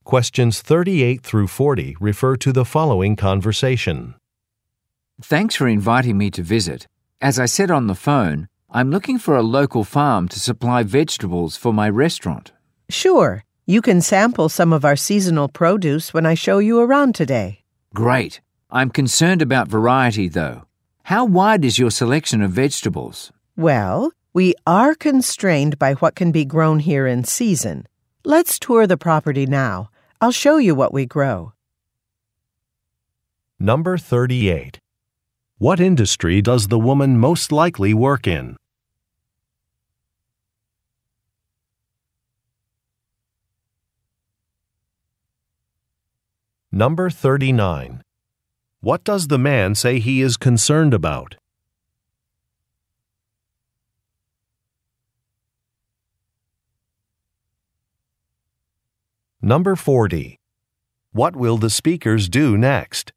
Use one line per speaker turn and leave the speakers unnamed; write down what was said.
Questions 38 through 40 refer to the following conversation.
Thanks for inviting me to visit. As I said on the phone, I'm looking for a local farm to supply vegetables for my restaurant.
Sure. You can sample some of our seasonal produce when I show you around today.
Great. I'm concerned about variety, though. How wide is your selection of vegetables?
Well, we are constrained by what can be grown here in season. Let's tour the property now. I'll show you what we grow.
Number 38. What industry does the woman most likely work in? Number 39. What does the man say he is concerned about? Number 40. What will the speakers do next?